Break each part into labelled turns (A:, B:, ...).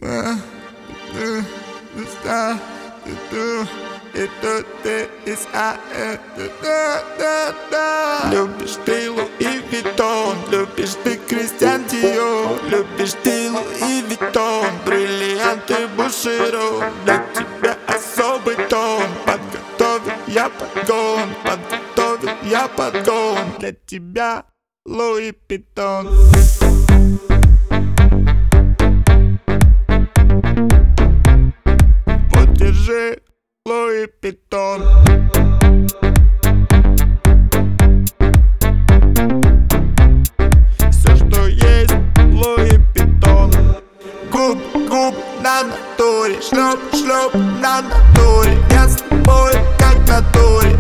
A: Любишь ты Луи Виттон, любишь ты Кристиан Диор, любишь ты Луи Виттон, бриллианты Буширо. Для тебя особый тон, подготовил я подгон, подготовил я подгон. Для тебя Луи Виттон. Вот держи Луи Виттон. Все, что есть, Луи Виттон. Губ на натуре, шлеп на натуре. Я с тобой как на туре.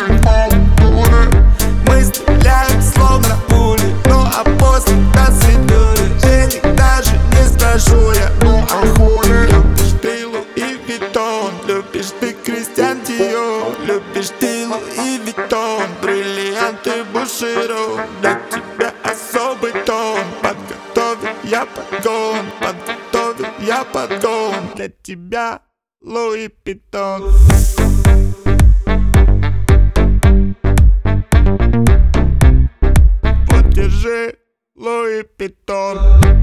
A: Мы стреляем словно пули, ну а после до свидания. Денег даже не спрошу я, ну а хули. Любишь ты Луи Виттон, любишь ты Кристиан Диор, любишь ты Луи Виттон, бриллианты Буширо. Для тебя особый тон, подготовил я подгон, подготовил я подгон. Для тебя Луи Виттон. Вот держи Луи Виттон.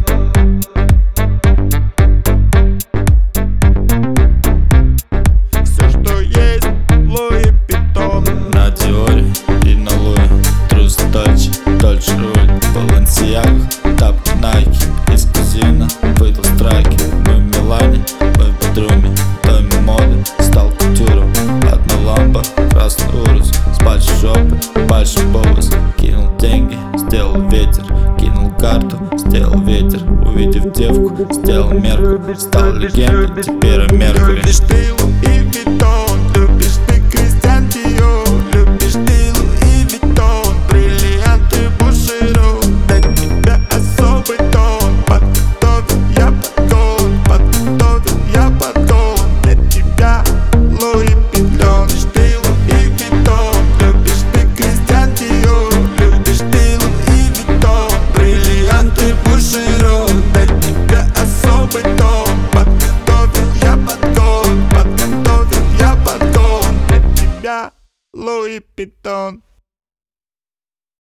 A: Все, что есть, Луи Виттон.
B: На Диоре и на Луи, трусы Дольче руль, Балансиага, тапки Найки, из казино выдал страйки. Мы в Милане, мы в Бодруме, доме моды, стал кутюром. Одна лампа, красный урус, с большой жопой, большой бовос. Кинул деньги, сделал ветер, кинул карту, сделал ветер. Увидев девку, сделал мерку, стал легендой, теперь Меркурий.
A: Любишь ты Луи